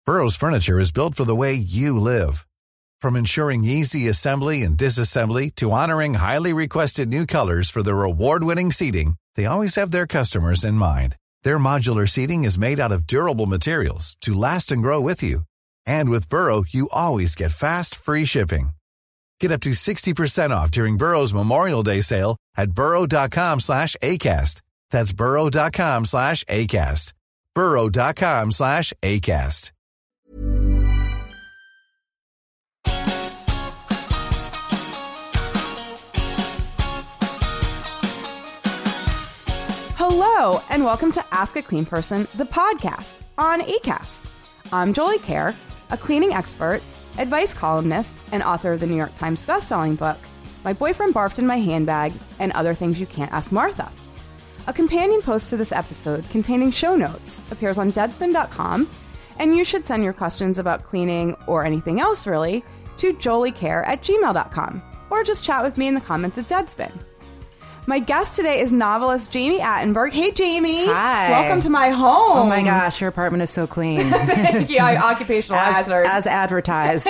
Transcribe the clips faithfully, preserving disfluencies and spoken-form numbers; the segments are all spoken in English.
Burrow's furniture is built for the way you live. From ensuring easy assembly and disassembly to honoring highly requested new colors for their award-winning seating, they always have their customers in mind. Their modular seating is made out of durable materials to last and grow with you. And with Burrow, you always get fast, free shipping. Get up to sixty percent off during Burrow's Memorial Day sale at burrow.com slash ACAST. That's burrow.com slash ACAST. burrow.com slash ACAST. Hello, and welcome to Ask a Clean Person, the podcast on ACAST. I'm Jolie Kerr, a cleaning expert, advice columnist, and author of the New York Times bestselling book, My Boyfriend Barfed in My Handbag, and Other Things You Can't Ask Martha. A companion post to this episode containing show notes appears on deadspin dot com, and you should send your questions about cleaning, or anything else really, to joliecare at gmail dot com, or just chat with me in the comments at Deadspin. My guest today is novelist Jami Attenberg. Hey, Jami. Hi. Welcome to my home. Oh, my gosh. Your apartment is so clean. Thank you. Occupational as, hazard. As advertised.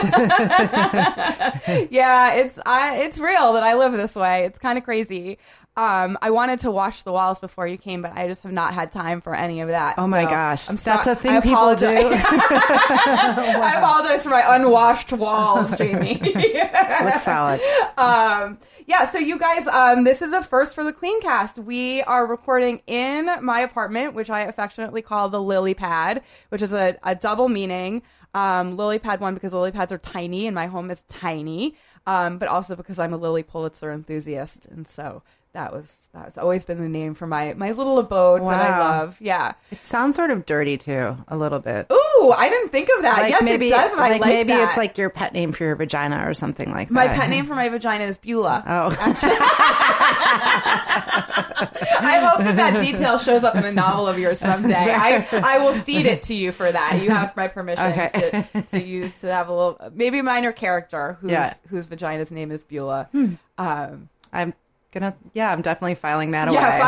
Yeah, it's I, it's real that I live this way. It's kind of crazy. Um, I wanted to wash the walls before you came, but I just have not had time for any of that. Oh, my so gosh. I'm That's so- a thing people do. I apologize for my unwashed walls, Jami. Looks solid. Um, yeah, so you guys, um, this is a first for the Cleancast. We are recording in my apartment, which I affectionately call the lily pad, which is a, a double meaning. Um, lily pad one, because lily pads are tiny and my home is tiny, um, but also because I'm a Lily Pulitzer enthusiast. And so that was that has always been the name for my, my little abode Wow. that I love. Yeah. It sounds sort of dirty, too, a little bit. Ooh, I didn't think of that. Like yes, maybe, it does. And like I like maybe that. it's like your pet name for your vagina or something like that. My pet name for my vagina is Beulah. Oh. I hope that that detail shows up in a novel of yours someday. I, I will cede it to you for that. You have my permission Okay. to, to use to have a little, maybe a minor character whose Yeah. whose vagina's name is Beulah. Hmm. Um, I'm gonna, yeah, I'm definitely filing that away. yeah,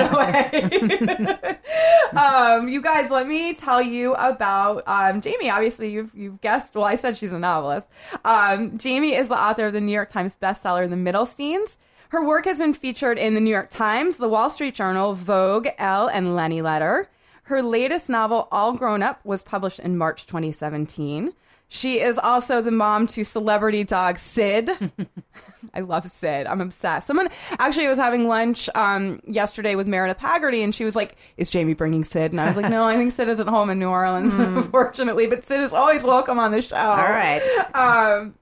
file that away. um, you guys, let me tell you about um, Jami. Obviously, you've you've guessed. Well, I said she's a novelist. Um, Jami is the author of the New York Times bestseller, The Middlesteins. Her work has been featured in the New York Times, the Wall Street Journal, Vogue, Elle, and Lenny Letter. Her latest novel, All Grown Up, was published in March twenty seventeen. She is also the mom to celebrity dog Sid. I love Sid. I'm obsessed. Someone actually was having lunch um, yesterday with Meredith Haggerty, and she was like, is Jami bringing Sid? And I was like, no, I think Sid is at home in New Orleans, mm. unfortunately. But Sid is always welcome on the show. All right. Um,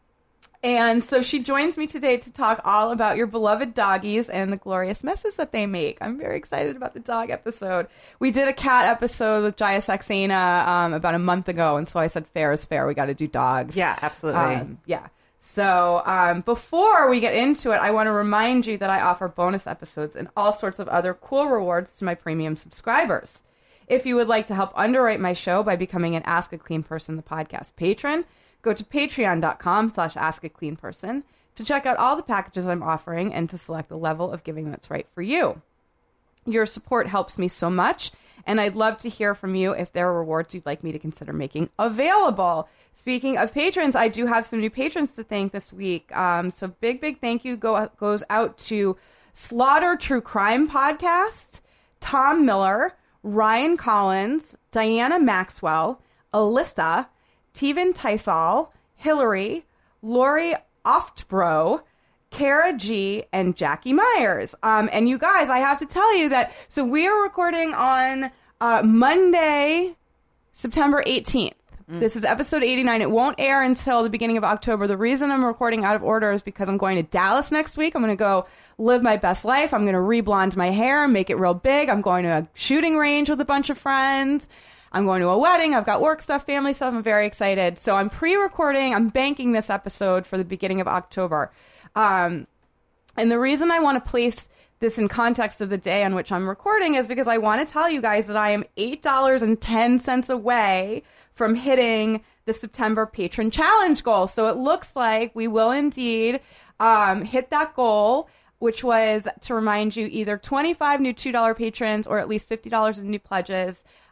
and so she joins me today to talk all about your beloved doggies and the glorious messes that they make. I'm very excited about the dog episode. We did a cat episode with Jaya Saxena um, about a month ago, and so I said, fair is fair. We got to do dogs. Yeah, absolutely. Um, yeah. So um, before we get into it, I want to remind you that I offer bonus episodes and all sorts of other cool rewards to my premium subscribers. If you would like to help underwrite my show by becoming an Ask a Clean Person, the podcast patron, go to patreon.com slash ask a clean person to check out all the packages I'm offering and to select the level of giving that's right for you. Your support helps me so much, and I'd love to hear from you if there are rewards you'd like me to consider making available. Speaking of patrons, I do have some new patrons to thank this week. Um, so big, big thank you go, goes out to Slaughter True Crime Podcast, Tom Miller, Ryan Collins, Diana Maxwell, Alyssa, Teven Tysol, Hillary, Lori Oftbro, Kara G, and Jackie Myers. Um, and you guys, I have to tell you that, so we are recording on uh, Monday, September eighteenth. Mm. This is episode eighty-nine. It won't air until the beginning of October. The reason I'm recording out of order is because I'm going to Dallas next week. I'm going to go live my best life. I'm going to reblonde my hair, make it real big. I'm going to a shooting range with a bunch of friends. I'm going to a wedding. I've got work stuff, family stuff. I'm very excited. So I'm pre-recording. I'm banking this episode for the beginning of October. Um, and the reason I want to place this in context of the day on which I'm recording is because I want to tell you guys that I am eight dollars and ten cents away from hitting the September patron challenge goal. So it looks like we will indeed um, hit that goal, which was, to remind you, either twenty-five new two dollar patrons or at least fifty dollars in new pledges.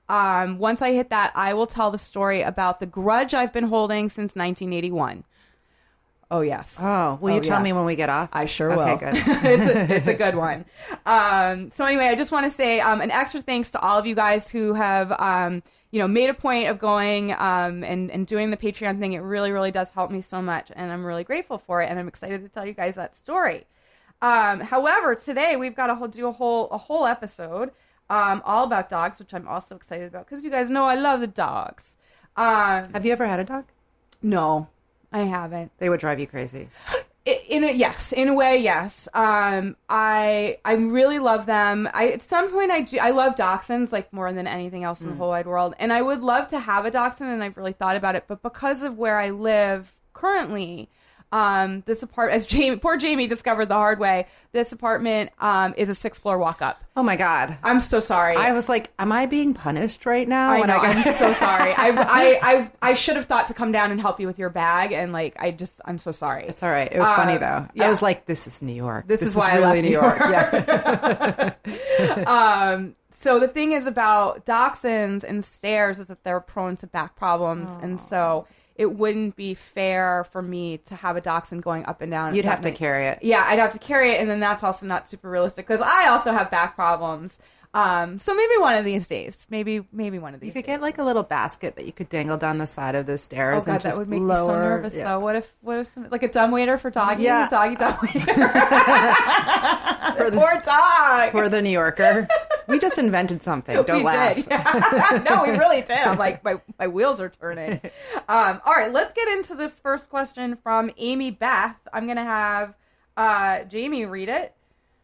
Um, once I hit that, I will tell the story about the grudge I've been holding since nineteen eighty-one. Oh, yes. Oh, will Oh, you tell yeah. me when we get off? I sure okay, will. good. it's, a, it's a good one. Um, so anyway, I just want to say um, an extra thanks to all of you guys who have, um, you know, made a point of going um, and, and doing the Patreon thing. It really, really does help me so much, and I'm really grateful for it, and I'm excited to tell you guys that story. Um, however, today we've got to whole, do a whole a whole episode um, all about dogs, which I'm also excited about because you guys know I love the dogs. Um, Have you ever had a dog? no, I haven't. They would drive you crazy. In a, yes, in a way, yes. Um, I I really love them. I at some point I do, I love dachshunds like more than anything else in the whole wide world, and I would love to have a dachshund, and I've really thought about it, but because of where I live currently, um, this apartment, as Jamie, poor Jamie discovered the hard way, this apartment um is a sixth floor walk up. Oh my God. I'm so sorry. I was like, am I being punished right now? I when know. I got- I'm so sorry. I, I I I should have thought to come down and help you with your bag, and like I just I'm so sorry. It's all right. It was Uh, funny though. yeah. I was like, this is New York. This is why I really left New New York. York. Yeah. um, so the thing is about dachshunds and stairs is that they're prone to back problems, and so it wouldn't be fair for me to have a dachshund going up and down. You'd that have to night. carry it. Yeah, I'd have to carry it, and then that's also not super realistic because I also have back problems. Um, so maybe one of these days, maybe maybe one of these. You could days. get like a little basket that you could dangle down the side of the Oh stairs god, and just that would make lower. me so nervous. Yeah. Though, what if what if some, like a dumbwaiter for doggy? Yeah. Doggy dumbwaiter. For the- Poor dog. For the New Yorker. We just invented something. Don't we laugh. did. Yeah. No, we really did. I'm like, my, my wheels are turning. Um, all right, let's get into this first question from Amy Beth. I'm going to have uh, Jamie read it.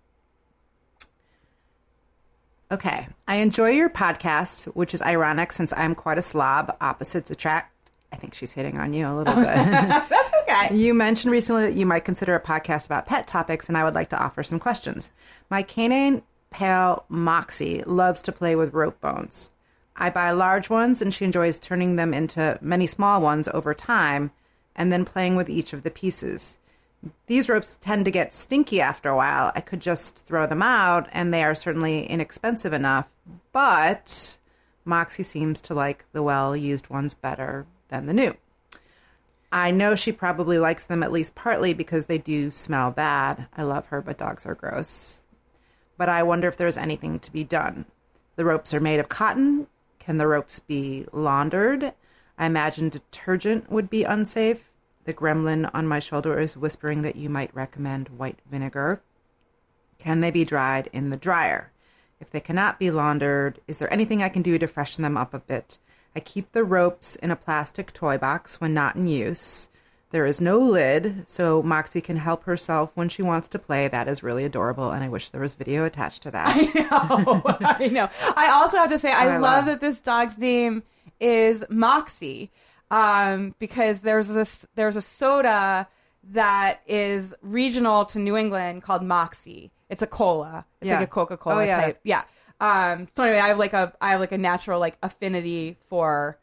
Okay. I enjoy your podcast, which is ironic since I'm quite a slob. Opposites attract. I think she's hitting on you a little bit. That's okay. You mentioned recently that you might consider a podcast about pet topics, and I would like to offer some questions. My canine pal Moxie loves to play with rope bones. I buy large ones, and she enjoys turning them into many small ones over time and then playing with each of the pieces. These ropes tend to get stinky after a while. I could just throw them out, and they are certainly inexpensive enough, but Moxie seems to like the well-used ones better than the new. I know she probably likes them at least partly because they do smell bad. I love her, but dogs are gross. But I wonder if there's anything to be done. The ropes are made of cotton. Can the ropes be laundered? I imagine detergent would be unsafe. The gremlin on my shoulder is whispering that you might recommend white vinegar. Can they be dried in the dryer? If they cannot be laundered, is there anything I can do to freshen them up a bit? I keep the ropes in a plastic toy box when not in use. There is no lid, so Moxie can help herself when she wants to play. That is really adorable, and I wish there was video attached to that. I know. I know. I also have to say, I, I love love- that this dog's name is Moxie, um, because there's this there's a soda that is regional to New England called Moxie. It's a cola. It's Yeah. like a Coca-Cola Oh, yeah, type. Yeah. Um, so anyway, I have like a I have like a natural like affinity for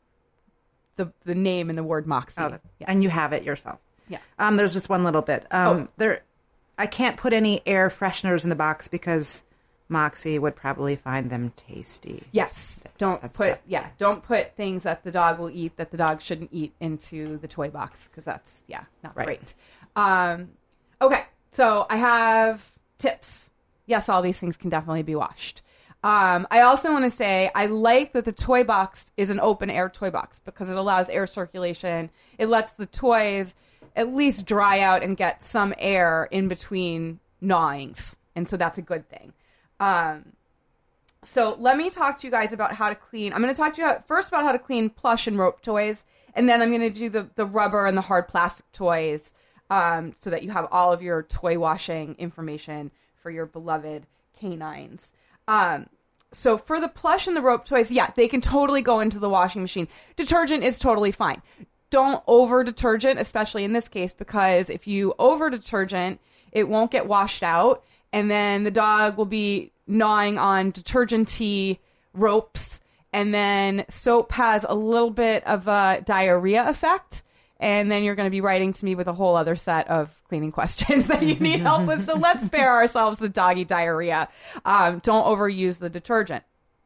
the the name and the word Moxie. Oh, yeah. And you have it yourself. Yeah. Um, there's just one little bit. Um, Oh. there, I can't put any air fresheners in the box because Moxie would probably find them tasty. Yes. Don't That's put that. yeah. Don't put things that the dog will eat that the dog shouldn't eat into the toy box because that's yeah not Right. great. Um, okay, so I have tips. Yes, all these things can definitely be washed. Um, I also want to say I like that the toy box is an open air toy box because it allows air circulation. It lets the toys at least dry out and get some air in between gnawings, and so that's a good thing. Um, so let me talk to you guys about how to clean. I'm going to talk to you about, first about how to clean plush and rope toys, and then I'm going to do the, the rubber and the hard plastic toys um, so that you have all of your toy washing information for your beloved canines. Um, so for the plush and the rope toys, yeah, they can totally go into the washing machine. Detergent is totally fine. Don't over detergent, especially in this case, because if you over detergent, it won't get washed out. And then the dog will be gnawing on detergent-y ropes. And then soap has a little bit of a diarrhea effect. And then you're going to be writing to me with a whole other set of cleaning questions that you need help with. So let's spare ourselves the doggy diarrhea. Um, don't overuse the detergent.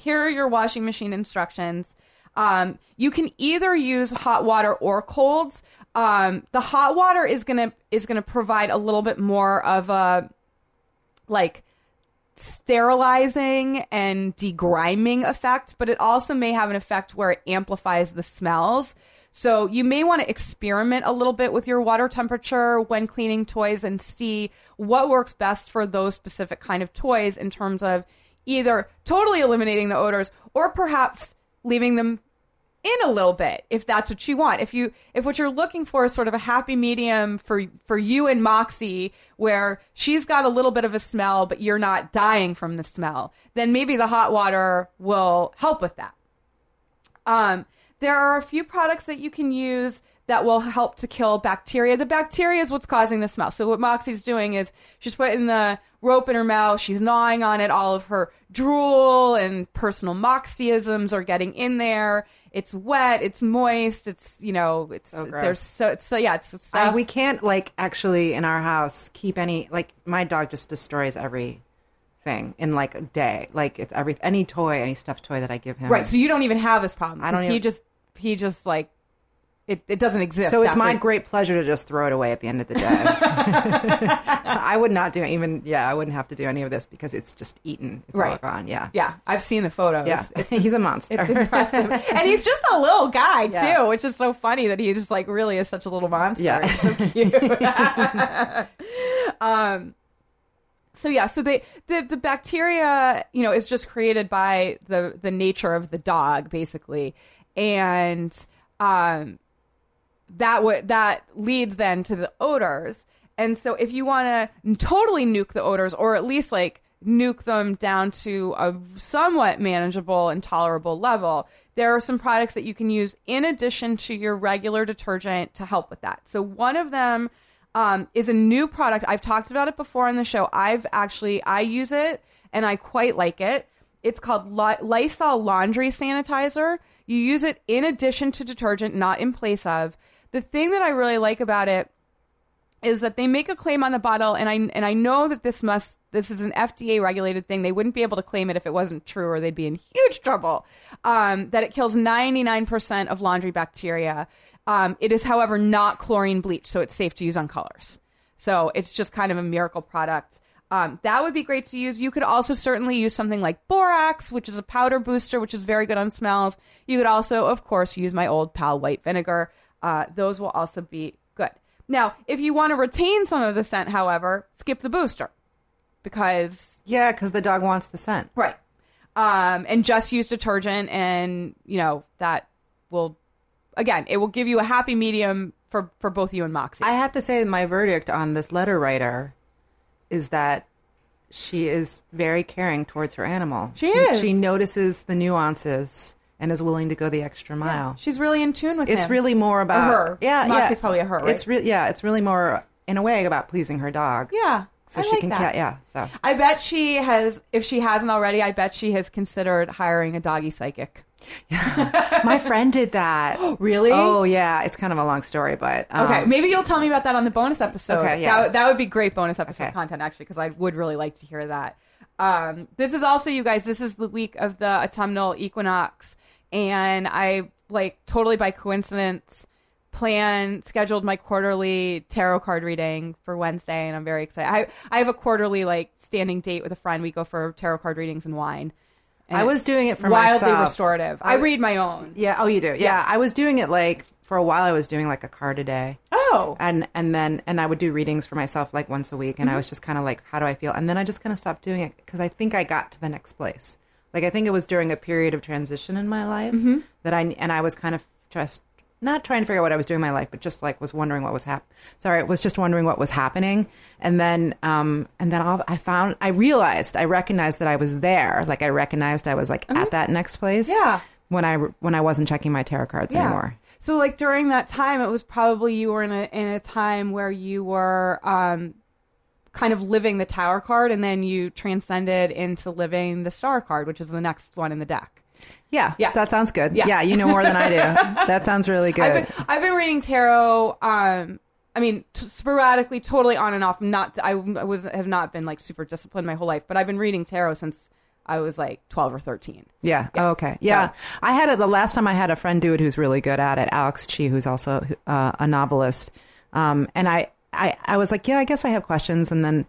here are your washing machine instructions. Um, you can either use hot water or colds. Um, the hot water is gonna is gonna provide a little bit more of a like sterilizing and degriming effect, but it also may have an effect where it amplifies the smells. So you may want to experiment a little bit with your water temperature when cleaning toys and see what works best for those specific kind of toys in terms of either totally eliminating the odors or perhaps leaving them in a little bit if that's what you want. If you if what you're looking for is sort of a happy medium for for you and Moxie where she's got a little bit of a smell but you're not dying from the smell, then maybe the hot water will help with that. Um There are a few products that you can use that will help to kill bacteria. The bacteria is what's causing the smell. So what Moxie's doing is she's putting the rope in her mouth. She's gnawing on it. All of her drool and personal Moxieisms are getting in there. It's wet. It's moist. It's, you know, it's so gross. There's so, it's, so yeah, it's, it's I, we can't like actually in our house keep any, like my dog just destroys every thing in like a day. Like it's every, any toy, any stuffed toy that I give him. Right. So you don't even have this problem. I don't He even, just, he just like, It it doesn't exist. So it's after. my great pleasure to just throw it away at the end of the day. I would not do even, yeah, I wouldn't have to do any of this because it's just eaten. It's right. all gone, yeah. Yeah, I've seen the photos. Yeah, it's, he's a monster. It's impressive. And he's just a little guy, too, yeah. which is so funny that he just, like, really is such a little monster. Yeah. It's so cute. um, so, yeah, so the, the, the bacteria, you know, is just created by the, the nature of the dog, basically. And... Um, that would that leads then to the odors. And so if you want to totally nuke the odors, or at least like nuke them down to a somewhat manageable and tolerable level, there are some products that you can use in addition to your regular detergent to help with that. So one of them um, is a new product. I've talked about it before on the show. I've actually, I use it and I quite like it. It's called Lysol Laundry Sanitizer. You use it in addition to detergent, not in place of. The thing that I really like about it is that they make a claim on the bottle, and I and I know that this must this is an F D A regulated thing. They wouldn't be able to claim it if it wasn't true, or they'd be in huge trouble. Um, that it kills ninety-nine percent of laundry bacteria. Um, it is, however, not chlorine bleach, so it's safe to use on colors. So it's just kind of a miracle product. Um, that would be great to use. You could also certainly use something like borax, which is a powder booster, which is very good on smells. You could also, of course, use my old pal white vinegar. Uh, those will also be good. Now, if you want to retain some of the scent, however, skip the booster. Because... Yeah, because the dog wants the scent. Right. Um, and just use detergent, and, you know, that will... Again, it will give you a happy medium for, for both you and Moxie. I have to say my verdict on this letter writer is that she is very caring towards her animal. She, she is. She notices the nuances and is willing to go the extra mile. Yeah, she's really in tune with it's him. really more about... Or her. Yeah, Moxie's yeah. probably a her, right? It's re- yeah, it's really more, in a way, about pleasing her dog. Yeah, So I she like can... that. Ca- yeah, so... I bet she has, if she hasn't already, I bet she has considered hiring a doggy psychic. Yeah. My friend did that. Really? Oh, yeah. It's kind of a long story, but... Um, okay, maybe you'll tell me about that on the bonus episode. Okay, yeah. That, that would be great bonus episode Okay. content, actually, because I would really like to hear that. Um, this is also, you guys, this is the week of the autumnal equinox, and I, like, totally by coincidence, planned, scheduled my quarterly tarot card reading for Wednesday, and I'm very excited. I, I have a quarterly, like, standing date with a friend. We go for tarot card readings and wine. And I was doing it for wildly myself. restorative. I, I- read my own. Yeah, oh, you do. Yeah. Yeah. I was doing it, like, for a while I was doing, like, a card a day. Oh. And and then, and I would do readings for myself, like, once a week, and Mm-hmm. I was just kind of like, how do I feel? And then I just kind of stopped doing it, because I think I got to the next place. Like, I think it was during a period of transition in my life Mm-hmm. that I, and I was kind of just, not trying to figure out what I was doing in my life, but just, like, was wondering what was happening. Sorry, I was just wondering what was happening. And then, um, and then all, I found, I realized, I recognized that I was there. Like, I recognized I was, like, at that next place. Yeah. When I, when I wasn't checking my tarot cards anymore. So, like, during that time, it was probably you were in a in a time where you were um, kind of living the Tower card, and then you transcended into living the Star card, which is the next one in the deck. Yeah, Yeah. that sounds good. Yeah. Yeah, you know more than I do. That sounds really good. I've been, I've been reading tarot. Um, I mean, t- sporadically, totally on and off. Not I, I was have not been like super disciplined my whole life, but I've been reading tarot since I was like twelve or thirteen. Yeah. yeah. Oh, okay. Yeah. So, I had it the last time I had a friend do it who's really good at it, Alex Chi, who's also uh, a novelist. Um, and I, I, I was like, yeah, I guess I have questions. And then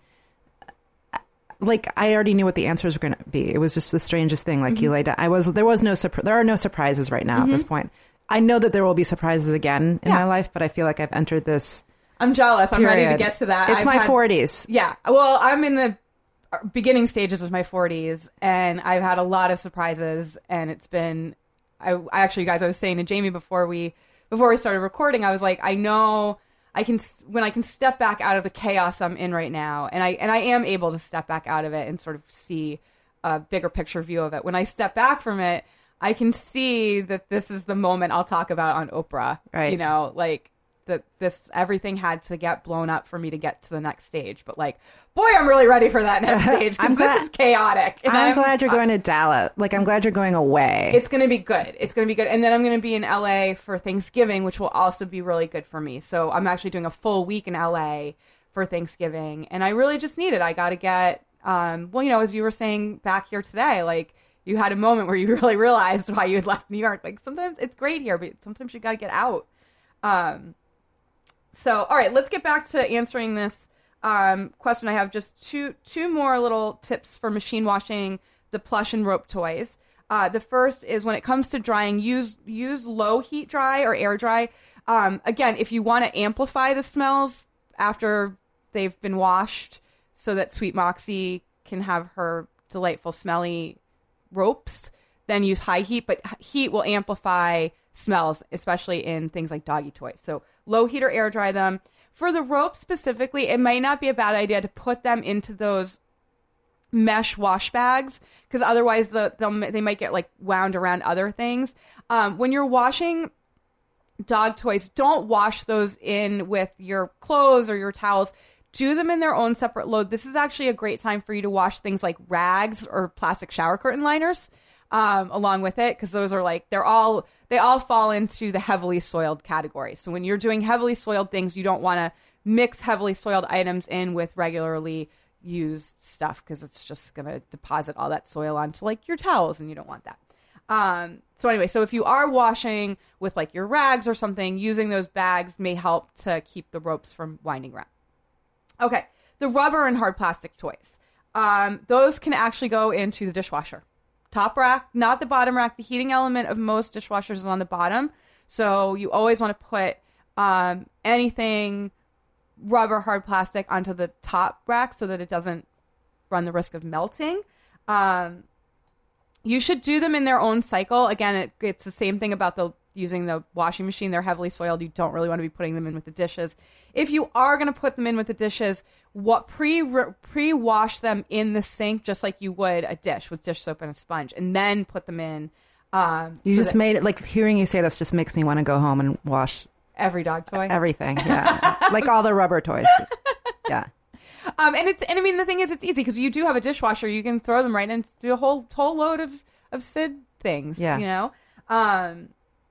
like, I already knew what the answers were going to be. It was just the strangest thing. Like mm-hmm. you laid out, I was, there was no, surpri- there are no surprises right now mm-hmm. at this point. I know that there will be surprises again in yeah. my life, but I feel like I've entered this. I'm jealous. Period. I'm ready to get to that. It's I've my had, forties. Yeah. Well, I'm in the beginning stages of my forties, and I've had a lot of surprises, and it's been, I, I actually, guys, I was saying to Jamie before we, before we started recording, I was like, I know I can, when I can step back out of the chaos I'm in right now, and I, and I am able to step back out of it and sort of see a bigger picture view of it. When I step back from it, I can see that this is the moment I'll talk about on Oprah, right? You know, like that this, everything had to get blown up for me to get to the next stage, but like, boy, I'm really ready for that next stage because this is chaotic. And I'm, I'm glad you're going to Dallas. Like, I'm glad you're going away. It's going to be good. It's going to be good. And then I'm going to be in L A for Thanksgiving, which will also be really good for me. So I'm actually doing a full week in L A for Thanksgiving. And I really just need it. I got to get, um, well, you know, as you were saying back here today, like you had a moment where you really realized why you had left New York. Like sometimes it's great here, but sometimes you got to get out. Um, so, all right, let's get back to answering this Um, question. I have just two two more little tips for machine washing the plush and rope toys. Uh, the first is when it comes to drying, use use low heat dry or air dry. Um, again, if you want to amplify the smells after they've been washed, so that Sweet Moxie can have her delightful smelly ropes, then use high heat. But heat will amplify smells, especially in things like doggy toys. So low heat or air dry them. For the rope specifically, it might not be a bad idea to put them into those mesh wash bags because otherwise the, they might get like wound around other things. Um, when you're washing dog toys, don't wash those in with your clothes or your towels. Do them in their own separate load. This is actually a great time for you to wash things like rags or plastic shower curtain liners um, along with it because those are like, they're all... They all fall into the heavily soiled category. So when you're doing heavily soiled things, you don't want to mix heavily soiled items in with regularly used stuff because it's just going to deposit all that soil onto like your towels and you don't want that. Um, so anyway, so if you are washing with like your rags or something, using those bags may help to keep the ropes from winding around. Okay, the rubber and hard plastic toys. Um, those can actually go into the dishwasher. Top rack, not the bottom rack. The heating element of most dishwashers is on the bottom. So you always want to put um, anything rubber, hard plastic onto the top rack so that it doesn't run the risk of melting. Um, you should do them in their own cycle. Again, it, it's the same thing about the using the washing machine. They're heavily soiled. You don't really want to be putting them in with the dishes. If you are going to put them in with the dishes, what pre pre wash them in the sink just like you would a dish with dish soap and a sponge, and then put them in. Um, you so just made it like hearing you say this just makes me want to go home and wash every dog toy, everything. Yeah, like all the rubber toys. Yeah. Um, and it's and I mean the thing is it's easy because you do have a dishwasher. You can throw them right into a whole whole load of of Sid things. Yeah. You know. Um,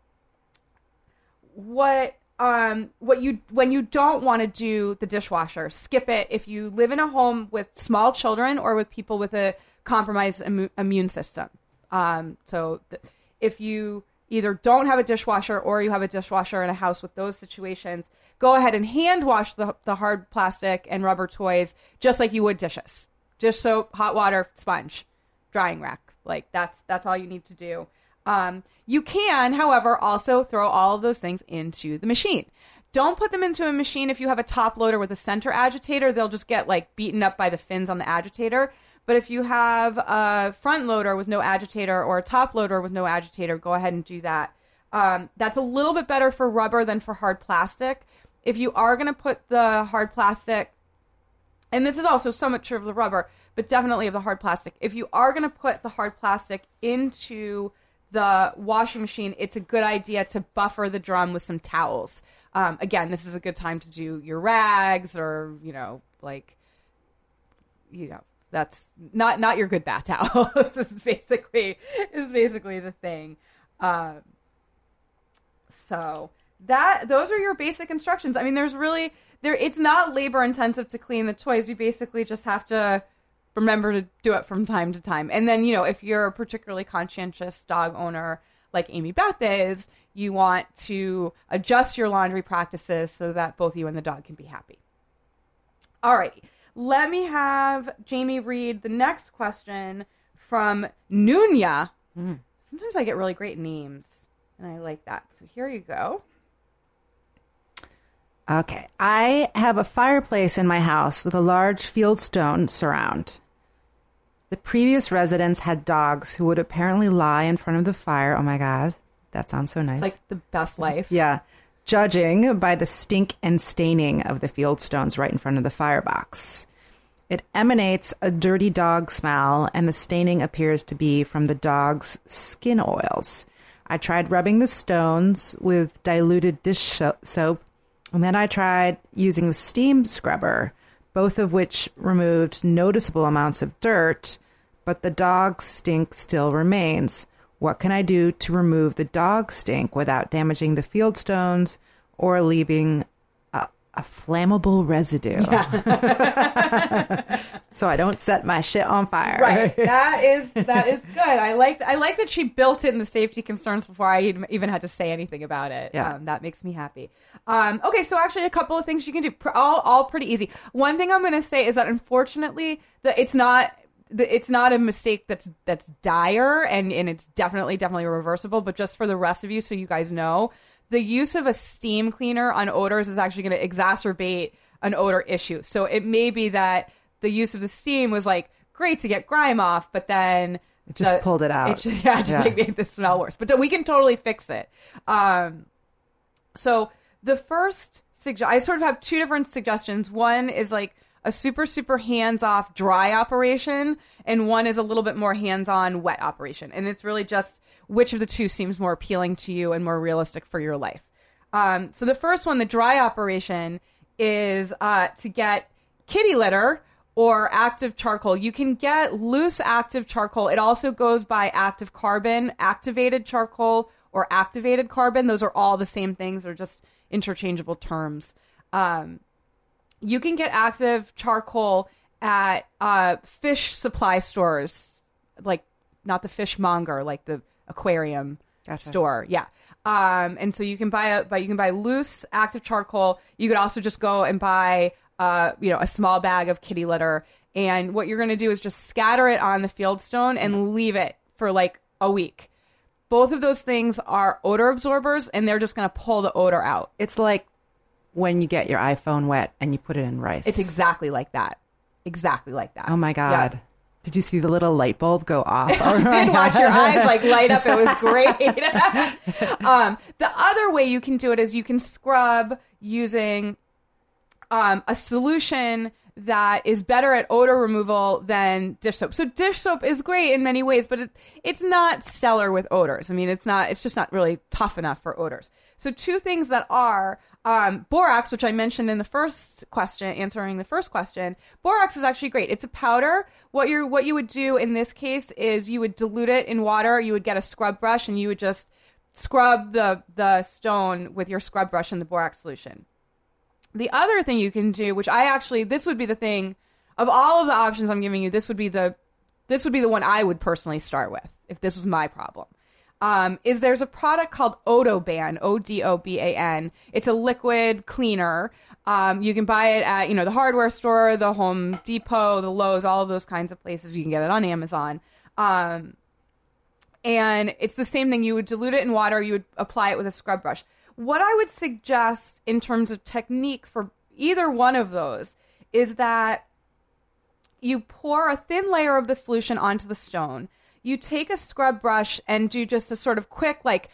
what. Um, what you when you don't want to do the dishwasher, skip it. If you live in a home with small children or with people with a compromised Im- immune system, um, so th- if you either don't have a dishwasher or you have a dishwasher in a house with those situations, go ahead and hand wash the the hard plastic and rubber toys just like you would dishes. Dish soap, hot water, sponge, drying rack. Like that's that's all you need to do. Um, you can, however, also throw all of those things into the machine. Don't put them into a machine if you have a top loader with a center agitator. They'll just get like beaten up by the fins on the agitator. But if you have a front loader with no agitator or a top loader with no agitator, go ahead and do that. Um, that's a little bit better for rubber than for hard plastic. If you are going to put the hard plastic, and this is also somewhat true of the rubber, but definitely of the hard plastic. If you are going to put the hard plastic into the washing machine, it's a good idea to buffer the drum with some towels. Um, again, this is a good time to do your rags or, you know, like, you know, that's not, not your good bath towels. This is basically, is basically the thing. Um, so that, those are your basic instructions. I mean, there's really, there, it's not labor intensive to clean the toys. You basically just have to remember to do it from time to time. And then, you know, if you're a particularly conscientious dog owner like Amy Beth is, you want to adjust your laundry practices so that both you and the dog can be happy. All right. Let me have Jamie read the next question from Nunya. Mm. Sometimes I get really great names, and I like that. So here you go. Okay. I have a fireplace in my house with a large field stone surround. The previous residents had dogs who would apparently lie in front of the fire. Oh, my God. That sounds so nice. It's like the best life. Yeah. Judging by the stink and staining of the field stones right in front of the firebox. It emanates a dirty dog smell, and the staining appears to be from the dog's skin oils. I tried rubbing the stones with diluted dish soap, and then I tried using the steam scrubber, both of which removed noticeable amounts of dirt, but the dog stink still remains. What can I do to remove the dog stink without damaging the field stones or leaving a, a flammable residue? Yeah. So I don't set my shit on fire. Right. That is that is good. I like I like that she built in the safety concerns before I even had to say anything about it. Yeah. Um, that makes me happy. Um, okay, so actually a couple of things you can do. All all pretty easy. One thing I'm going to say is that unfortunately, that it's not. It's not a mistake that's that's dire, and, and it's definitely, definitely reversible. But just for the rest of you, so you guys know, the use of a steam cleaner on odors is actually going to exacerbate an odor issue. So it may be that the use of the steam was like great to get grime off, but then it just the, pulled it out. It just, yeah, it just yeah. like made the smell worse. But we can totally fix it. Um, so the first sugge- I sort of have two different suggestions. One is like a super, super hands-off dry operation, and one is a little bit more hands-on wet operation. And it's really just which of the two seems more appealing to you and more realistic for your life. Um, so the first one, the dry operation, is uh, to get kitty litter or active charcoal. You can get loose active charcoal. It also goes by active carbon, activated charcoal, or activated carbon. Those are all the same things. They're just interchangeable terms. Um You can get active charcoal at uh, fish supply stores, like not the fishmonger, like the aquarium gotcha. store. Yeah. Um, and so you can buy a, but you can buy loose active charcoal. You could also just go and buy, uh, you know, a small bag of kitty litter. And what you're going to do is just scatter it on the fieldstone and leave it for like a week. Both of those things are odor absorbers, and they're just going to pull the odor out. It's like when you get your iPhone wet and you put it in rice. It's exactly like that. Exactly like that. Oh my God. Yeah. Did you see the little light bulb go off? I did watch your eyes like light up. It was great. um, the other way you can do it is you can scrub using um, a solution that is better at odor removal than dish soap. So dish soap is great in many ways, but it, it's not stellar with odors. I mean, it's not. It's just not really tough enough for odors. So two things that are um, borax, which I mentioned in the first question, answering the first question. Borax is actually great. It's a powder. What you what you would do in this case is you would dilute it in water. You would get a scrub brush and you would just scrub the the stone with your scrub brush in the borax solution. The other thing you can do, which I actually, this would be the thing, of all of the options I'm giving you, this would be the, this would be the one I would personally start with if this was my problem. Um, is there's a product called Odoban, O D O B A N. It's a liquid cleaner. Um, you can buy it at, you know, the hardware store, the Home Depot, the Lowe's, all of those kinds of places. You can get it on Amazon. Um, and it's the same thing. You would dilute it in water. You would apply it with a scrub brush. What I would suggest in terms of technique for either one of those is that you pour a thin layer of the solution onto the stone. You take a scrub brush and do just a sort of quick, like,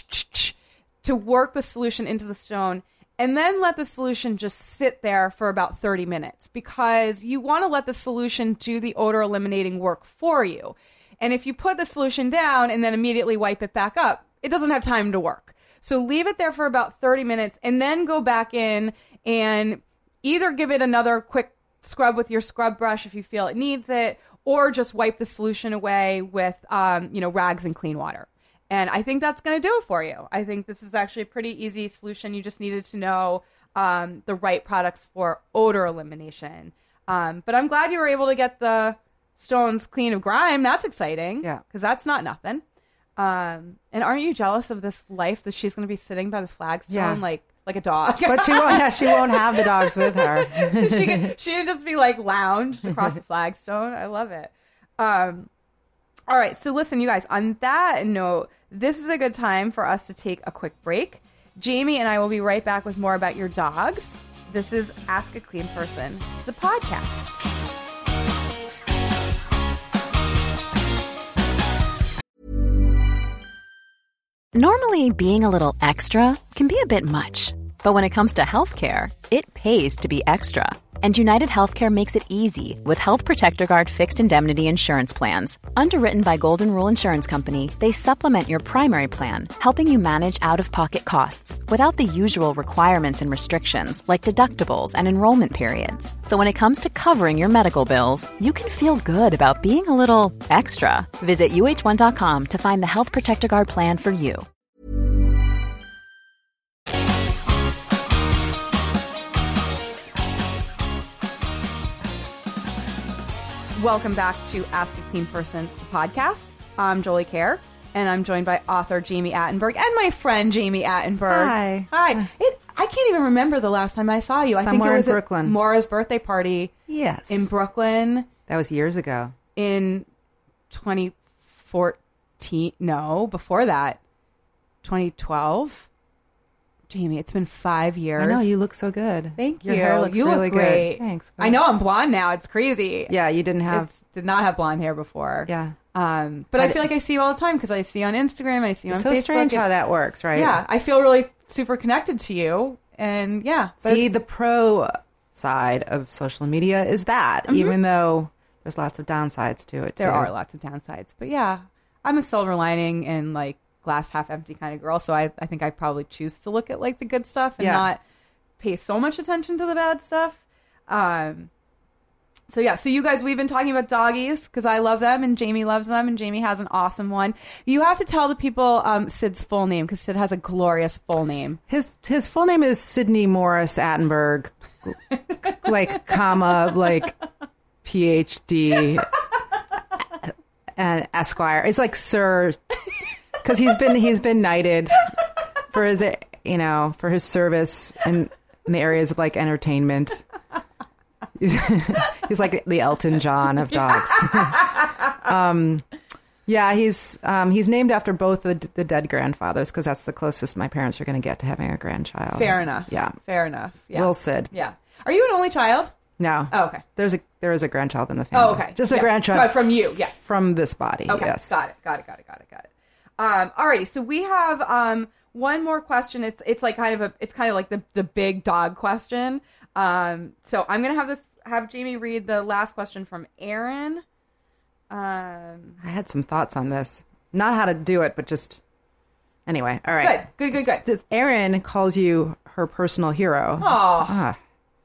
to work the solution into the stone, and then let the solution just sit there for about thirty minutes, because you want to let the solution do the odor eliminating work for you. And if you put the solution down and then immediately wipe it back up, it doesn't have time to work. So leave it there for about thirty minutes and then go back in and either give it another quick scrub with your scrub brush if you feel it needs it, or just wipe the solution away with, um, you know, rags and clean water. And I think that's going to do it for you. I think this is actually a pretty easy solution. You just needed to know um, the right products for odor elimination. Um, but I'm glad you were able to get the stones clean of grime. That's exciting. Yeah. Because that's not nothing. Um, and aren't you jealous of this life that she's going to be sitting by the flagstone Yeah. like like a dog? But she won't. Yeah, she won't have the dogs with her. she can, she can just be like lounged across the flagstone. I love it. Um, all right. So listen, you guys, on that note, this is a good time for us to take a quick break. Jamie and I will be right back with more about your dogs. This is Ask a Clean Person, the podcast. Normally, being a little extra can be a bit much, but when it comes to healthcare, it pays to be extra. And United Healthcare makes it easy with Health Protector Guard fixed indemnity insurance plans. Underwritten by Golden Rule Insurance Company, they supplement your primary plan, helping you manage out-of-pocket costs without the usual requirements and restrictions like deductibles and enrollment periods. So when it comes to covering your medical bills, you can feel good about being a little extra. Visit U H one dot com to find the Health Protector Guard plan for you. Welcome back to Ask a Clean Person, the podcast. I'm Jolie Kerr, and I'm joined by author Jamie Attenberg and my friend Jamie Attenberg. Hi. Hi. It, I can't even remember the last time I saw you. I think Somewhere it was in at Brooklyn. Maura's birthday party Yes. in Brooklyn That was years ago. in twenty fourteen. No, before that, twenty twelve. Jamie, it's been five years. I know, you look so good. Thank Your you. hair looks you really look great. good. Thanks. I know I'm blonde now. It's crazy. Yeah, you didn't have. It's, did not have blonde hair before. Yeah. Um, but I, I- feel like I see you all the time because I see you on Instagram. I see you It's on so Facebook. strange and- how that works, right? Yeah, I feel really super connected to you. And yeah. but See, it's- the pro side of social media is that, even though there's lots of downsides to it, too. there are lots of downsides. But yeah, I'm a silver lining and like glass half empty kind of girl. So I, I think I probably choose to look at like the good stuff and Yeah. not pay so much attention to the bad stuff. Um, so yeah, so you guys, we've been talking about doggies because I love them and Jamie loves them and Jamie has an awesome one. You have to tell the people um, Sid's full name because Sid has a glorious full name. His his full name is Sidney Morris Attenberg, like comma like P H D and Esquire. It's like Sir, because he's been he's been knighted for his you know for his service in, in the areas of like entertainment. He's, he's like the Elton John of dogs. um, yeah, he's um, he's named after both the, the dead grandfathers because that's the closest my parents are going to get to having a grandchild. Fair enough. Yeah. Fair enough. Yeah. Little Sid. Yeah. Are you an only child? No. Oh, okay. There's a there is a grandchild in the family. Oh, okay. Just a Yeah. grandchild Right, from you, yeah. From this body. Okay, Yes. got it, got it, got it, got it, got it. Um, alrighty, so we have um one more question. It's it's like kind of a it's kind of like the the big dog question. Um, so I'm gonna have this have Jamie read the last question from Aaron. Um, I had some thoughts on this. Not how to do it, but just anyway. All right. good, good, good, good. This- Erin calls you her personal hero. Aw. Ah.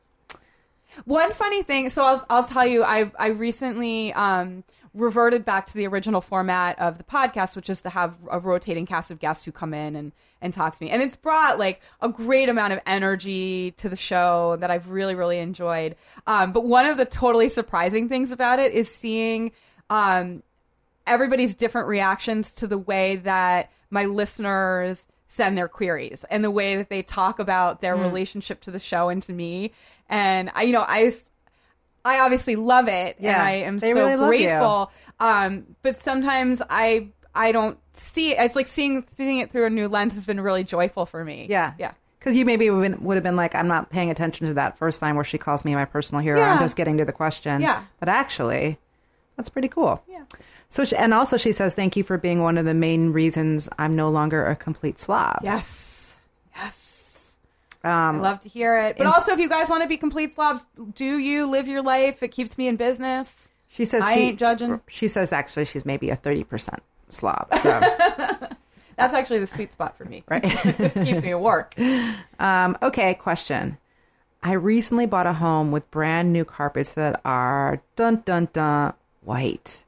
One funny thing, so I'll I'll tell you, I I recently um reverted back to the original format of the podcast, which is to have a rotating cast of guests who come in and and talk to me, and it's brought like a great amount of energy to the show that I've really really enjoyed. Um, but one of the totally surprising things about it is seeing um everybody's different reactions to the way that my listeners send their queries and the way that they talk about their mm. relationship to the show and to me. And I, you know, I, I obviously love it, Yeah, and I am they so really love you. grateful. Um, but sometimes I, I don't see it. It's like seeing seeing it through a new lens has been really joyful for me. Yeah. yeah. Because you maybe would have, been, would have been like, I'm not paying attention to that first line where she calls me my personal hero. Yeah. I'm just getting to the question. Yeah. But actually, that's pretty cool. Yeah. So, she, and also she says, thank you for being one of the main reasons I'm no longer a complete slob. Yes. Yes. Um, I love to hear it. But and- also, if you guys want to be complete slobs, do you live your life? It keeps me in business. She says I she, ain't judging. She says actually she's maybe a thirty percent slob. So, That's actually the sweet spot for me. right. Keeps me at work. Um, okay, question. I recently bought a home with brand new carpets that are dun dun dun white.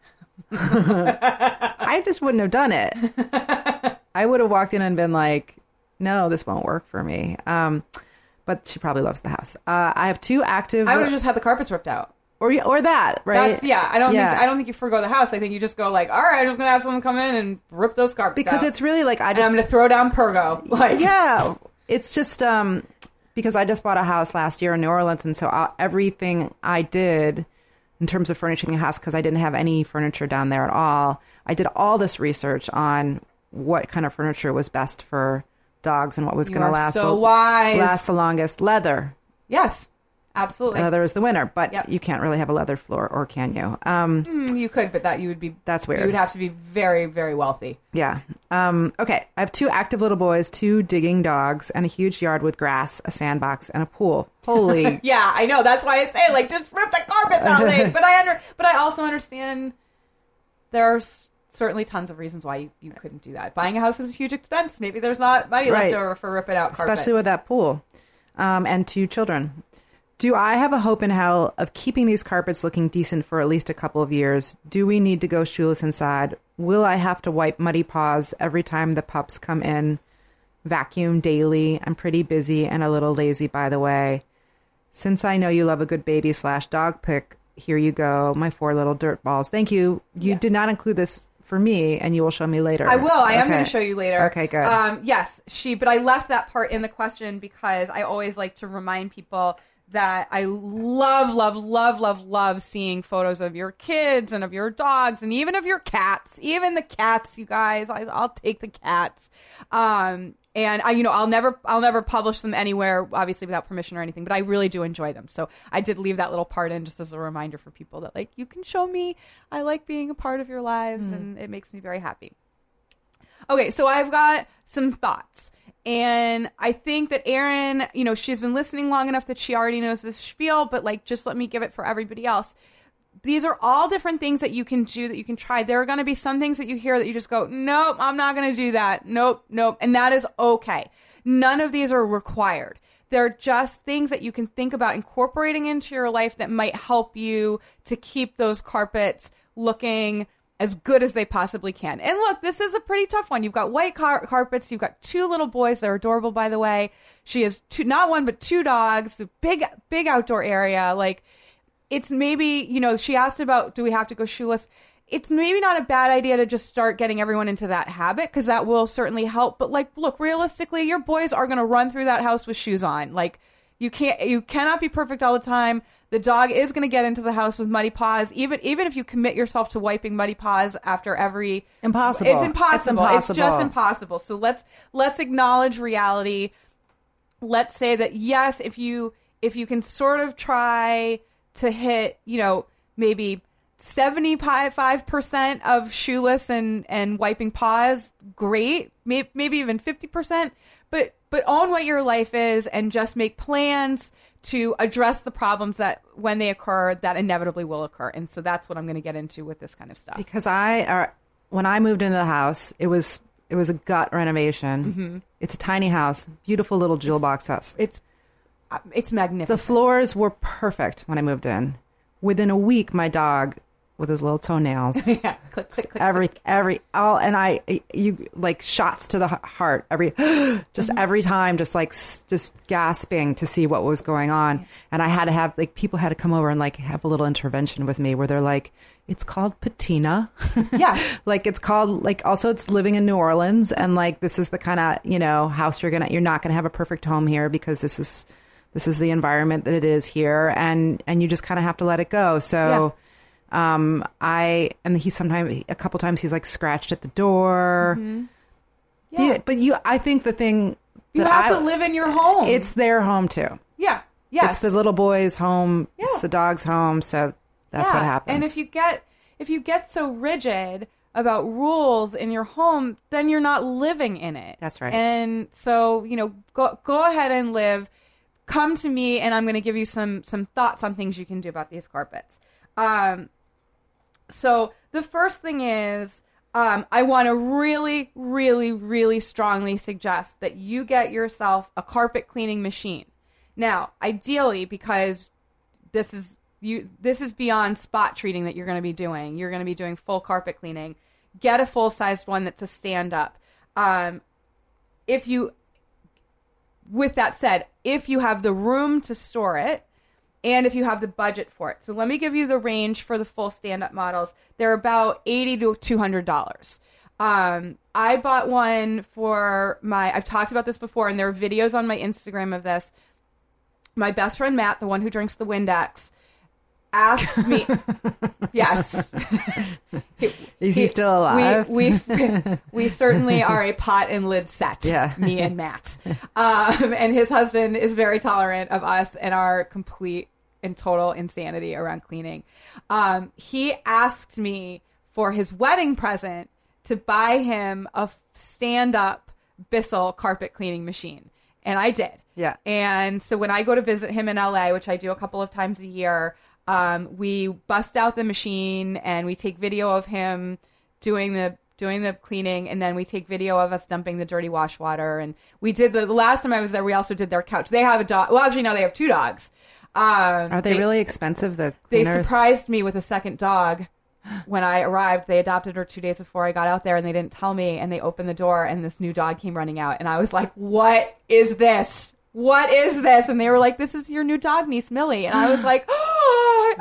I just wouldn't have done it. I would have walked in and been like, no, this won't work for me. Um, but she probably loves the house. Uh, I have two active... I would have just had the carpets ripped out. Or or that, right? That's, yeah, I don't Yeah. think I don't think you forgo the house. I think you just go like, all right, I'm just gonna have someone come in and rip those carpets Because out. it's really like I and just I'm gonna throw down Pergo. Like, yeah, it's just um because I just bought a house last year in New Orleans, and so I, everything I did in terms of furnishing the house, because I didn't have any furniture down there at all, I did all this research on what kind of furniture was best for dogs and what was You going to are last so the, wise. last the longest. Leather. Yes, absolutely. Leather is the winner, but Yep. you can't really have a leather floor, or can you? Um, Mm, you could, but that you would be. That's weird. You would have to be very, very wealthy. Yeah. Um, okay. I have two active little boys, two digging dogs, and a huge yard with grass, a sandbox, and a pool. Holy. Yeah, I know. That's why I say like just rip the carpets out. Like, but I under, but I also understand there are s- certainly tons of reasons why you, you couldn't do that. Buying a house is a huge expense. Maybe there's not money Right. left over for ripping out carpets. Especially with that pool. Um, and two children. Do I have a hope in hell of keeping these carpets looking decent for at least a couple of years? Do we need to go shoeless inside? Will I have to wipe muddy paws every time the pups come in? Vacuum daily. I'm pretty busy and a little lazy, by the way. Since I know you love a good baby slash dog pic, here you go, my four little dirt balls. Thank you. You Yes. did not include this for me, and you will show me later. I will. I am Okay. going to show you later. Okay, good. Um, yes, she. But I left that part in the question because I always like to remind people that I love, love, love, love, love seeing photos of your kids and of your dogs and even of your cats. Even the cats, you guys. I, I'll take the cats. Um, and I, you know, I'll never, I'll never publish them anywhere, obviously without permission or anything. But I really do enjoy them. So I did leave that little part in just as a reminder for people that, like, you can show me. I like being a part of your lives, and it makes me very happy. Okay, so I've got some thoughts. And I think that Erin, you know, she's been listening long enough that she already knows this spiel, but like, just let me give it for everybody else. These are all different things that you can do, that you can try. There are going to be some things that you hear that you just go, nope, I'm not going to do that. Nope, nope. And that is okay. None of these are required. They're just things that you can think about incorporating into your life that might help you to keep those carpets looking as good as they possibly can. And look, this is a pretty tough one. You've got white car- carpets. You've got two little boys. They're adorable, by the way. She has two, not one, but two dogs, a big, big outdoor area. Like, it's maybe, you know, she asked about, do we have to go shoeless? It's maybe not a bad idea to just start getting everyone into that habit, because that will certainly help. But like, look, realistically, your boys are going to run through that house with shoes on. Like, you can't, you cannot be perfect all the time. The dog is going to get into the house with muddy paws, even even if you commit yourself to wiping muddy paws after every. Impossible. It's impossible. It's impossible. It's just impossible. So let's let's acknowledge reality. Let's say that yes, if you if you can sort of try to hit, you know, maybe seventy-five percent of shoeless and, and wiping paws, great. Maybe, maybe even fifty percent. But but own what your life is and just make plans to address the problems that when they occur, that inevitably will occur. And so that's what I'm going to get into with this kind of stuff. Because I, uh, when I moved into the house, it was it was a gut renovation. Mm-hmm. It's a tiny house, beautiful little jewel box house. It's uh, it's magnificent. The floors were perfect when I moved in. Within a week, my dog, with his little toenails, yeah, click, click, click. every every all, and I you like shots to the heart every just Mm-hmm. every time, just like s- just gasping to see what was going on. And I had to have like people had to come over and like have a little intervention with me where they're like, it's called patina. Yeah. Like it's called like also it's living in New Orleans, and like this is the kind of, you know, house you're gonna you're not gonna have a perfect home here because this is this is the environment that it is here, and and you just kind of have to let it go. So yeah. um I and he sometimes a couple times he's like scratched at the door. Mm-hmm. Yeah. Yeah. But you I think the thing You that have I, to live in your home. it's their home too. yeah. Yes. It's the little boy's home. Yeah. It's the dog's home. So that's Yeah. what happens. And if you get if you get so rigid about rules in your home, then you're not living in it. That's right. And so, you know, go go ahead and live. Come to me, and I'm going to give you some some thoughts on things you can do about these carpets. Um, so the first thing is, um, I want to really, really, really strongly suggest that you get yourself a carpet cleaning machine. Now, ideally, because this is you, this is beyond spot treating that you're going to be doing. You're going to be doing full carpet cleaning. Get a full-sized one that's a stand-up. Um, if you, with that said, if you have the room to store it, and if you have the budget for it. So let me give you the range for the full stand-up models. They're about eighty to two hundred dollars. Um, I bought one for my, I've talked about this before, and there are videos on my Instagram of this. My best friend, Matt, the one who drinks the Windex, asked me, yes. he, Is he, he still alive? We, we, we certainly are a pot and lid set, yeah. me and Matt. Um, and his husband is very tolerant of us and our complete and total insanity around cleaning. Um, he asked me for his wedding present to buy him a stand-up Bissell carpet cleaning machine. And I did. Yeah. And so when I go to visit him in L A, which I do a couple of times a year, um, we bust out the machine and we take video of him doing the doing the cleaning, and then we take video of us dumping the dirty wash water. And we did the, the last time I was there, we also did their couch. They have a dog. Well, actually, now they have two dogs. Um, Are they, they really expensive, the They cleaners? surprised me with a second dog. When I arrived, they adopted her two days before I got out there, and they didn't tell me, and they opened the door, and this new dog came running out, and I was like, what is this? What is this? And they were like, this is your new dog niece, Millie. And I was like, oh,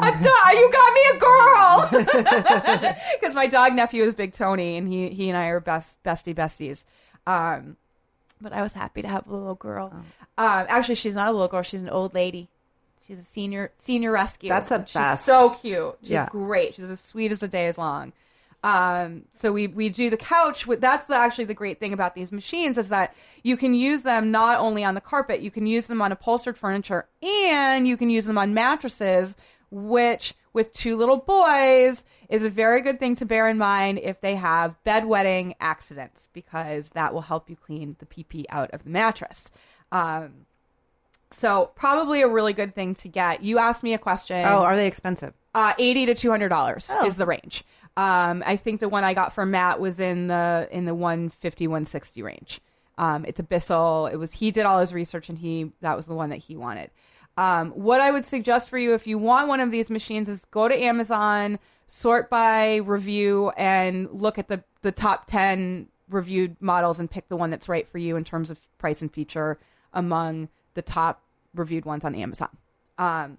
a dog, you got me a girl. Because my dog nephew is Big Tony, and he, he and I are best bestie besties. Um, but I was happy to have a little girl. Oh. Um, actually, she's not a little girl. She's an old lady. She's a senior senior rescue. That's the She's best. so cute. She's yeah. great. She's as sweet as the day is long. Um, so we, we do the couch. With, that's the, actually the great thing about these machines is that you can use them not only on the carpet, you can use them on upholstered furniture, and you can use them on mattresses, which with two little boys is a very good thing to bear in mind if they have bedwetting accidents, because that will help you clean the pee-pee out of the mattress. Um, So probably a really good thing to get. You asked me a question. Oh, are they expensive? Uh, eighty to two hundred dollars oh. is the range. Um, I think the one I got for Matt was in the in the one fifty, one sixty range. Um, it's a Bissell. It was he did all his research, and he that was the one that he wanted. Um, what I would suggest for you if you want one of these machines is go to Amazon, sort by review, and look at the the top ten reviewed models and pick the one that's right for you in terms of price and feature among the top reviewed ones on Amazon. Um,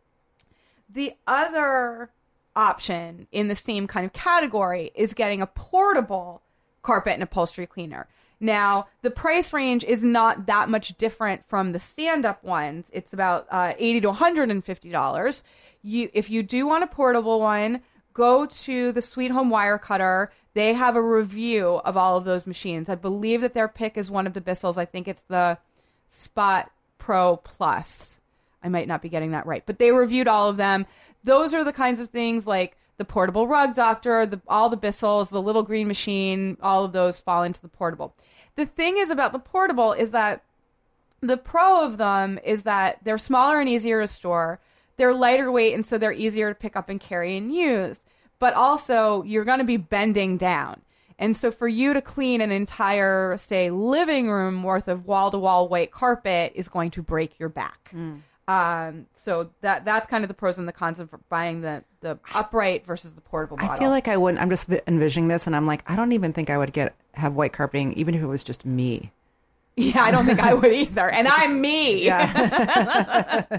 the other option in the same kind of category is getting a portable carpet and upholstery cleaner. Now, the price range is not that much different from the stand-up ones. It's about uh, eighty to one hundred fifty dollars. You, if you do want a portable one, go to the Sweet Home Wirecutter. They have a review of all of those machines. I believe that their pick is one of the Bissells. I think it's the Spot Pro Plus. I might not be getting that right, but they reviewed all of them. Those are the kinds of things like the portable rug doctor, the, all the Bissells, the little green machine, all of those fall into the portable. The thing is about the portable is that the pro of them is that they're smaller and easier to store. They're lighter weight, and so they're easier to pick up and carry and use. But also, you're going to be bending down. And so for you to clean an entire, say, living room worth of wall-to-wall white carpet is going to break your back. Mm. Um, so that that's kind of the pros and the cons of buying the, the upright versus the portable model. I feel like I wouldn't. I'm just envisioning this, and I'm like, I don't even think I would get have white carpeting, even if it was just me. Yeah, I don't think I would either. And just, I'm me. Yeah.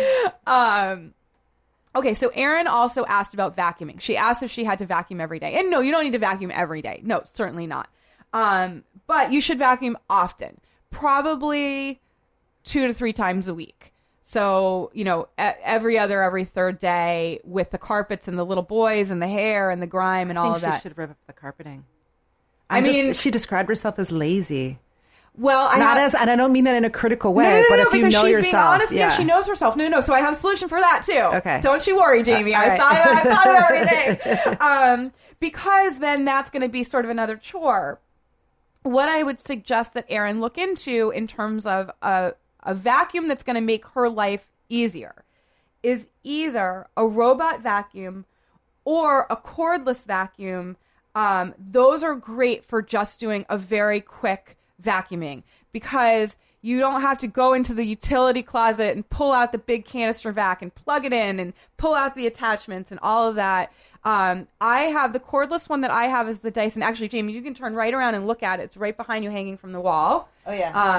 um, okay, so Erin also asked about vacuuming. She asked if she had to vacuum every day. And no, you don't need to vacuum every day. No, certainly not. Um, but you should vacuum often. Probably two to three times a week. So, you know, every other, every third day with the carpets and the little boys and the hair and the grime and I all think of she that. She should rip up the carpeting. I'm I mean, just, she described herself as lazy. Well, I not have, as, and I don't mean that in a critical way, no, no, no, but no, if you because know she's yourself, being honest, yeah. yeah, she knows herself. No, no, no. So I have a solution for that too. Okay, don't you worry, Jamie. Uh, I right. thought, I thought of everything. um, because then that's going to be sort of another chore. What I would suggest that Erin look into in terms of a, a vacuum that's going to make her life easier is either a robot vacuum or a cordless vacuum. Um, those are great for just doing a very quick vacuuming because you don't have to go into the utility closet and pull out the big canister vac and plug it in and pull out the attachments and all of that. Um, I have the cordless one that I have is the Dyson. Actually, Jamie, you can turn right around and look at it. It's right behind you hanging from the wall. Oh, yeah. Um,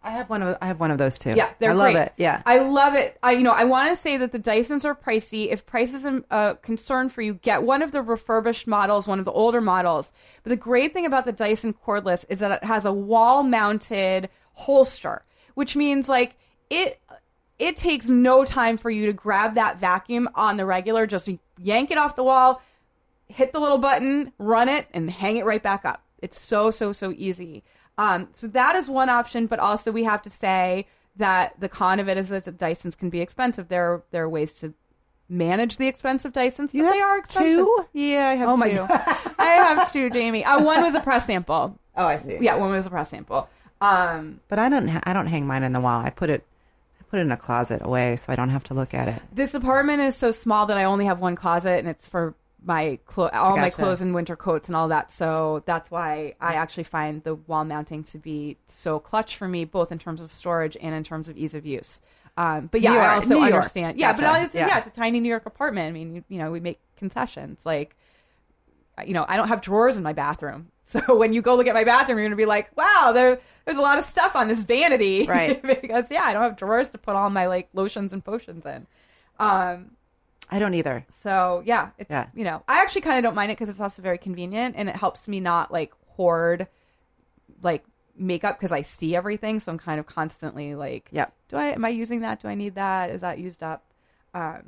I have one of I have one of those too. Yeah, they're I love great. it. Yeah, I love it. I you know I want to say that the Dysons are pricey. If price is a concern for you, get one of the refurbished models, one of the older models. But the great thing about the Dyson cordless is that it has a wall-mounted holster, which means like it it takes no time for you to grab that vacuum on the regular. Just yank it off the wall, hit the little button, run it, and hang it right back up. It's so so so easy. Um, so that is one option, but also we have to say that the con of it is that the Dysons can be expensive. There, there are ways to manage the expensive Dysons, You but they have are expensive. two? Yeah, I have Oh my two. God. I have two, Jamie. Uh, one was a press sample. Oh, I see. Yeah, one was a press sample. Um, But I don't. Ha- I don't hang mine in the wall. I put it. I put it in a closet away, so I don't have to look at it. this apartment is so small that I only have one closet, and it's for my clo- all my Gotcha. clothes and winter coats and all that. So that's why I actually find the wall mounting to be so clutch for me, both in terms of storage and in terms of ease of use. Um, but yeah, New York- I also New York. understand. Yeah, Gotcha. but it's, yeah. Yeah. it's a tiny New York apartment. I mean, you, you know, we make concessions. Like, you know, I don't have drawers in my bathroom. So when you go look at my bathroom, you're going to be like, wow, there, there's a lot of stuff on this vanity. Right. Because, yeah, I don't have drawers to put all my, like, lotions and potions in. Um, I don't either. so yeah, it's, Yeah. you know, I actually kind of don't mind it because it's also very convenient and it helps me not like hoard like makeup because I see everything. So I'm kind of constantly like, Yep. do I, am I using that? Do I need that? Is that used up? Um,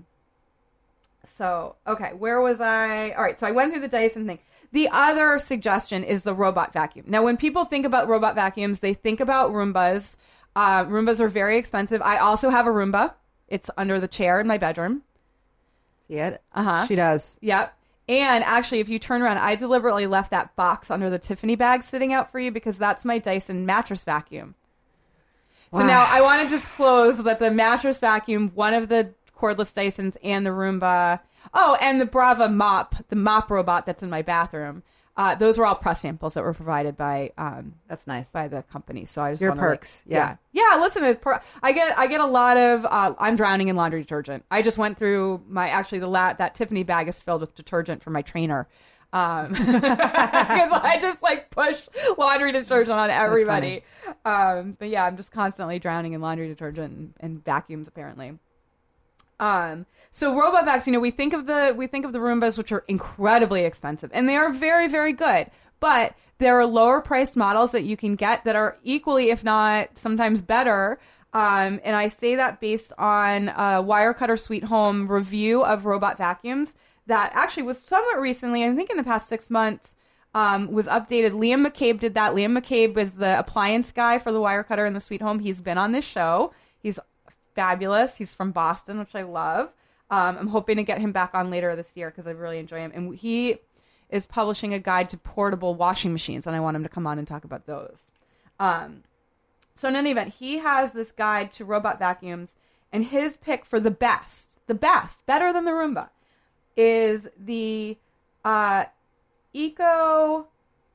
so, okay, where was I? All right. So I went through the Dyson thing. The other suggestion is the robot vacuum. Now, when people think about robot vacuums, they think about Roombas. Uh, Roombas are very expensive. I also have a Roomba. It's under the chair in my bedroom. See it? Uh-huh. She does. Yep. And actually, if you turn around, I deliberately left that box under the Tiffany bag sitting out for you because that's my Dyson mattress vacuum. So Wow. now I want to disclose that the mattress vacuum, one of the cordless Dysons and the Roomba, oh, and the Brava mop, the mop robot that's in my bathroom, uh, those were all press samples that were provided by um, That's nice. by the company. So I just Your wanna, like, perks, yeah. yeah, yeah. Listen, it's per- I get I get a lot of. Uh, I'm drowning in laundry detergent. I just went through my actually the la- that Tiffany bag is filled with detergent for my trainer. Um, because I just like push laundry detergent on everybody. Um, but yeah, I'm just constantly drowning in laundry detergent and, and vacuums apparently. Um, so robot vacs, you know, we think of the we think of the Roombas, which are incredibly expensive, and they are very, very good. But there are lower priced models that you can get that are equally, if not sometimes better. Um, and I say that based on a Wirecutter Sweet Home review of robot vacuums that actually was somewhat recently, I think in the past six months, um, was updated. Liam McCabe did that. Liam McCabe was the appliance guy for the Wirecutter and the Sweet Home. He's been on this show. He's fabulous. He's from Boston, which I love. Um, I'm hoping to get him back on later this year because I really enjoy him. And he is publishing a guide to portable washing machines, and I want him to come on and talk about those. Um, so in any event, he has this guide to robot vacuums, and his pick for the best, the best, better than the Roomba, is the uh, Eco...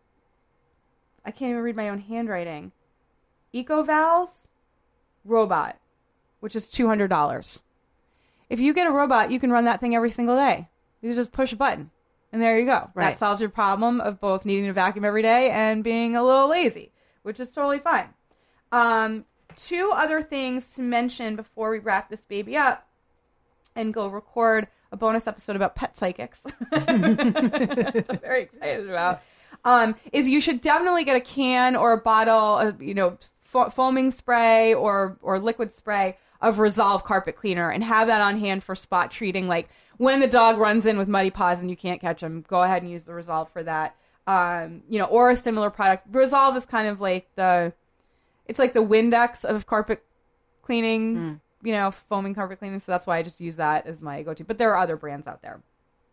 I can't even read my own handwriting. EcoValves robot, which is two hundred dollars. If you get a robot, you can run that thing every single day. You just push a button, and there you go. Right. That solves your problem of both needing to vacuum every day and being a little lazy, which is totally fine. Um, two other things to mention before we wrap this baby up and go record a bonus episode about pet psychics, which I'm very excited about, um, is you should definitely get a can or a bottle of, you know, fo- foaming spray or or liquid spray of Resolve carpet cleaner and have that on hand for spot treating. Like when the dog runs in with muddy paws and you can't catch him, go ahead and use the Resolve for that. Um, you know, or a similar product. Resolve is kind of like the, it's like the Windex of carpet cleaning, mm. you know, foaming carpet cleaning. So that's why I just use that as my go-to. But there are other brands out there.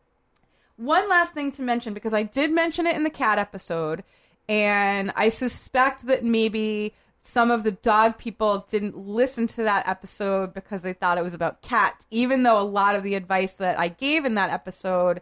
One last thing to mention, because I did mention it in the cat episode, and I suspect that maybe some of the dog people didn't listen to that episode because they thought it was about cats, even though a lot of the advice that I gave in that episode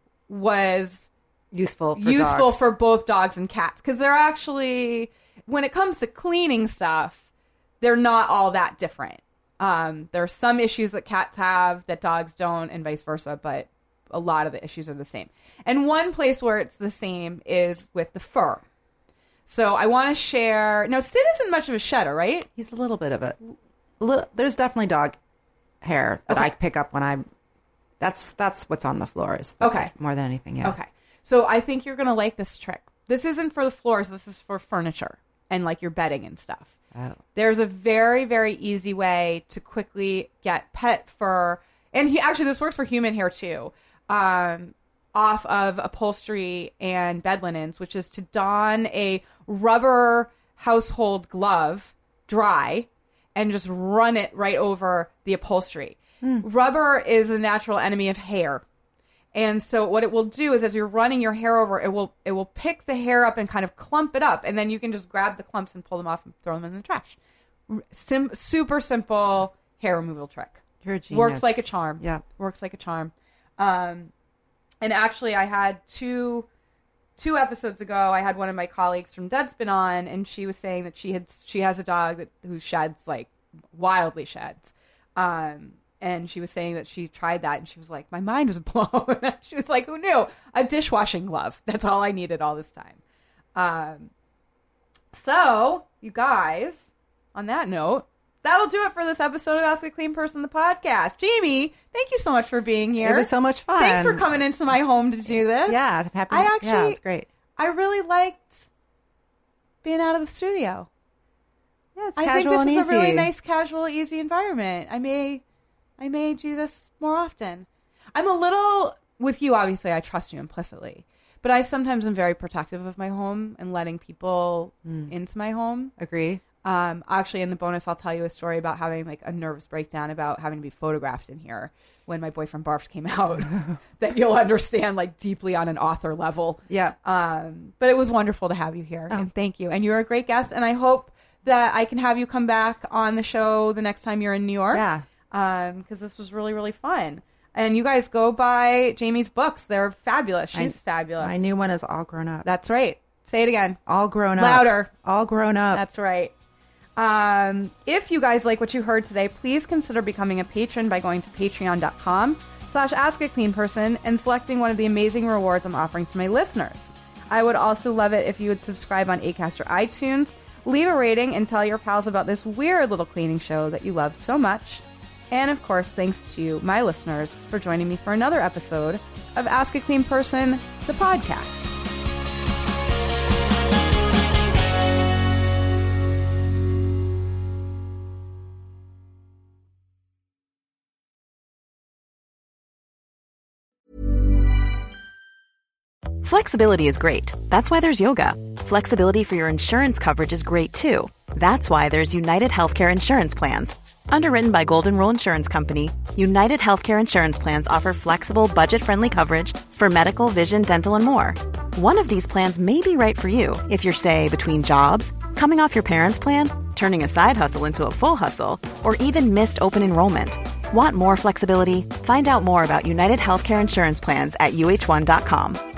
was useful for useful dogs. for both dogs and cats. Because they're actually, when it comes to cleaning stuff, they're not all that different. Um, there are some issues that cats have that dogs don't, and vice versa, but a lot of the issues are the same. And one place where it's the same is with the fur. So I want to share. Now, Sid isn't much of a shedder, right? He's a little bit of it. Li- There's definitely dog hair that Okay. I pick up when I'm. That's that's what's on the floor. Is the Okay. pet more than anything. Yeah. Okay. So I think you're going to like this trick. This isn't for the floors. This is for furniture and like your bedding and stuff. Oh. There's a very, very easy way to quickly get pet fur. And he, actually, this works for human hair too. Um, off of upholstery and bed linens, which is to don a rubber household glove dry and just run it right over the upholstery. Mm. Rubber is a natural enemy of hair. And so what it will do is as you're running your hair over, it will it will pick the hair up and kind of clump it up. And then you can just grab the clumps and pull them off and throw them in the trash. Sim- super simple hair removal trick. You're a genius. Works like a charm. Yeah. Works like a charm. Um, and actually, I had two two episodes ago, I had one of my colleagues from Deadspin on, and she was saying that she had she has a dog that who sheds, like, wildly sheds. Um, and she was saying that she tried that, and she was like, my mind was blown. She was like, who knew? A dishwashing glove. That's all I needed all this time. Um, so, you guys, on that note, that'll do it for this episode of Ask a Clean Person, the podcast. Jamie, thank you so much for being here. It was so much fun. Thanks for coming into my home to do this. Yeah, happy. I actually, yeah, it's great. I really liked being out of the studio. Yeah, it's I casual think this and is easy. a really nice, casual, easy environment. I may, I may do this more often. I'm a little with you. Obviously, I trust you implicitly, but I sometimes am very protective of my home and letting people mm. into my home. Agree. Um, actually, in the bonus, I'll tell you a story about having like a nervous breakdown about having to be photographed in here when my boyfriend barfed came out. That you'll understand like deeply on an author level. Yeah. Um, but it was wonderful to have you here, oh. and thank you. And you're a great guest, and I hope that I can have you come back on the show the next time you're in New York. Yeah. Um, because this was really, really fun. And you guys go buy Jamie's books; they're fabulous. She's I, fabulous. My new one is All Grown Up. That's right. Say it again. All Grown Up. Louder. All Grown Up. That's right. Um, if you guys like what you heard today, please consider becoming a patron by going to patreon.com slash ask a clean person and selecting one of the amazing rewards I'm offering to my listeners. I would also love it if you would subscribe on Acast or iTunes, leave a rating, and tell your pals about this weird little cleaning show that you love so much. And of course, thanks to my listeners for joining me for another episode of Ask a Clean Person, the podcast. Flexibility is great. That's why there's yoga. Flexibility for your insurance coverage is great too. That's why there's United Healthcare Insurance Plans. Underwritten by Golden Rule Insurance Company, United Healthcare Insurance Plans offer flexible, budget-friendly coverage for medical, vision, dental, and more. One of these plans may be right for you if you're, say, between jobs, coming off your parents' plan, turning a side hustle into a full hustle, or even missed open enrollment. Want more flexibility? Find out more about United Healthcare Insurance Plans at U H one dot com.